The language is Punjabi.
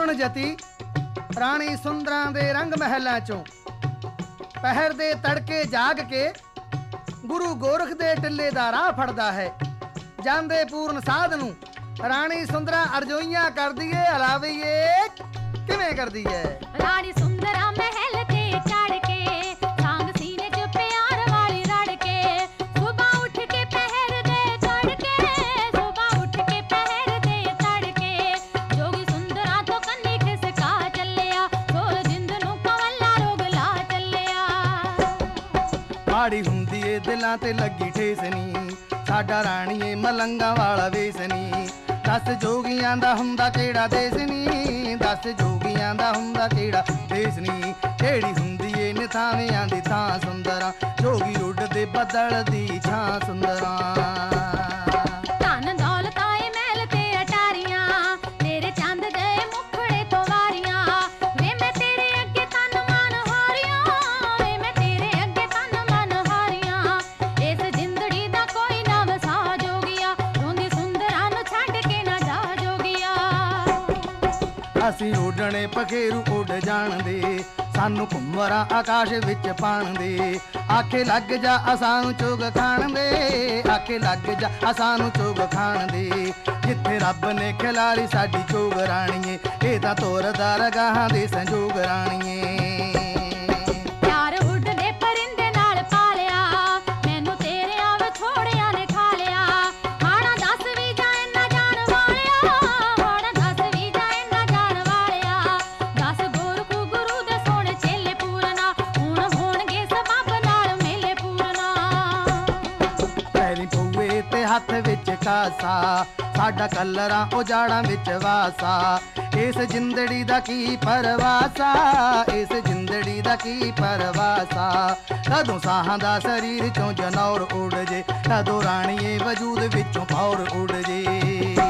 ਸੁਣ ਜਤੀ ਰਾਣੀ ਸੁੰਦਰਾਂ ਦੇ ਰੰਗ ਮਹਿਲਾਂ ਚੋਂ ਪਹਿਰ ਦੇ ਤੜਕੇ ਜਾਗ ਕੇ ਗੁਰੂ ਗੋਰਖ ਦੇ ਟਿੱਲੇ ਦਾ ਰਾਹ ਫੜਦਾ ਹੈ। ਜਾਂਦੇ ਪੂਰਨ ਸਾਧ ਨੂੰ ਰਾਣੀ ਸੁੰਦਰਾਂ ਅਰਜ਼ੋਈਆਂ ਕਰਦੀ ਏ ਹਲਾਵੀਏ ਕਿਵੇਂ ਕਰਦੀ ਏ। ਰਾਣੀ ਸੁੰਦਰਾਂ ਮਹਿਲ ਤੇ ਚੜ ਕੇ ਸੰਗ ਸੀਨੇ ਚ ਪਿਆਰ ਵਾਲੀ ਰੜ ਕੇ ਸੁਬਹ ਉੱਠ ਕੇ ਪਹਿਰ ਦੇ ਤੜਕੇ ਸੁਬਹ ਉੱਠ ਕੇ ਪਹਿਰ ਦੇ ਤੜਕੇ ਜੋਗੀ ਸੁੰਦਰਾਂ ਤੋਂ ਕੰਨੀ ਖਿਸਕਾ ਚੱਲਿਆ ਸੋਲ ਜਿੰਦ ਨੂੰ ਕਵੱਲਾ ਰੋਗ ਲਾ ਚੱਲਿਆ। ਮਾੜੀ ਹੁੰਦੀ ਏ ਦਿਲਾਂ ਤੇ ਲੱਗੀ ਠੇਸ ਨੀ ਸਾਡਾ ਰਾਣੀਏ ਮਲੰਗਾਂ ਵਾਲਾ ਵੇਸ ਨੀ। ਦਸ ਜੋਗੀਆਂ ਦਾ ਹੁੰਦਾ ਕਿਹੜਾ ਦੇਸ ਨੀ ਦਸ ਜੋਗੀਆਂ ਦਾ ਹੁੰਦਾ ਕਿਹੜਾ ਦੇਸ ਨੀ। ਕਿਹੜੀ ਹੁੰਦੀ ਏ ਨਿਥਾਵਿਆਂ ਦੀ ਥਾਂ ਸੁੰਦਰਾਂ ਜੋਗੀ ਉੱਡਦੇ ਬੱਦਲ ਦੀ ਛਾਂ ਸੁੰਦਰਾਂ। ਧਨ ਦੌਲਤ ਆਏ ਮਹਿਲ ਤੇ ਅਟਾਰੀਆਂ ਤੇਰੇ ਚੰਦ ਦੇ ਮੁਖੜੇ ਤੋਂ ਵਾਰੀਆਂ ਵੇ ਮੈਂ ਤੇਰੇ ਅੱਗੇ ਤਨ ਮਨ ਹਾਰੀਆਂ ਵੇ ਮੈਂ ਤੇਰੇ ਅੱਗੇ ਤਨ ਮਨ ਹਾਰੀਆਂ। ਇਸ ਜਿੰਦੜੀ ਦਾ ਕੋਈ ਨਾ ਵਸਾ ਜੋਗੀਆ ਰੋਂਦੀ ਸੁੰਦਰਾਂ ਨੂੰ ਛੱਡ ਕੇ ਨਾ ਜਾ ਜੋਗੀਆ। ਅਸੀਂ ਉੱਡਣੇ ਪਖੇਰੂ ਉੱਡ ਜਾਣਦੇ ਸਾਨੂੰ ਘੁੰਮਰਾਂ ਆਕਾਸ਼ ਵਿੱਚ ਪਾਣ ਦੇ। ਆਖੇ ਲੱਗ ਜਾ ਅਸਾਂ ਨੂੰ ਚੁਗ ਖਾਣ ਦੇ ਆਖੇ ਲੱਗ ਜਾ ਅਸਾਂ ਨੂੰ ਚੁਗ ਖਾਣ ਦੇ। ਜਿੱਥੇ ਰੱਬ ਨੇ ਖਿਲਾਰੀ ਸਾਡੀ ਚੋਗ ਰਾਣੀਏ ਇਹ ਤਾਂ ਤੋਰਦਾ ਰਗਾਹਾਂ ਦੇ ਸੰਜੋਗ ਰਾਣੀਏ। ਪਿਆਰ ਉੱਡਦੇ ਪਰਿੰਦੇ ਨਾਲ ਪਾਲਿਆ ਮੈਨੂੰ ਤੇਰਿਆਂ ਵਿਛੋੜਿਆਂ ਨੇ ਖਾ ਲਿਆ। ਹਾਣਾ ਦੱਸ ਵੀ ਜਾਏ ਨਾ ਜਾਣ ਵਾਲਿਆ ਹਾਣਾ ਦੱਸ ਵੀ ਜਾਏ ਨਾ ਜਾਣ ਵਾਲਿਆ। ਦੱਸ ਗੋਰਖੂ ਗੁਰੂ ਦੇ ਸੋਹਣੇ ਚੇਲੇ ਪੂਰਨਾ ਹੁਣ ਹੋਣਗੇ ਸਬੱਬ ਨਾਲ ਮੇਲੇ ਪੂਰਨਾ। ਪੈਰੀ ਪਊਏ ਤੇ ਹੱਥ ਵਿੱਚ ਕਾਸਾ ਸਾਡਾ ਕਲਰਾਂ ਉਜਾੜਾਂ ਵਿੱਚ ਵਾਸਾ। ਇਸ ਜਿੰਦੜੀ ਦਾ ਕੀ ਪਰਵਾਸਾ ਇਸ ਜਿੰਦੜੀ ਦਾ ਕੀ ਪਰਵਾਸਾ। ਕਦੋਂ ਸਾਹਾਂ ਦਾ ਸਰੀਰ ਚੋਂ ਜਨੌਰ ਉੱਡ ਜੇ ਕਦੋਂ ਰਾਣੀਏ ਵਜੂਦ ਵਿੱਚੋਂ ਭੌਰ ਉੱਡ ਜੇ।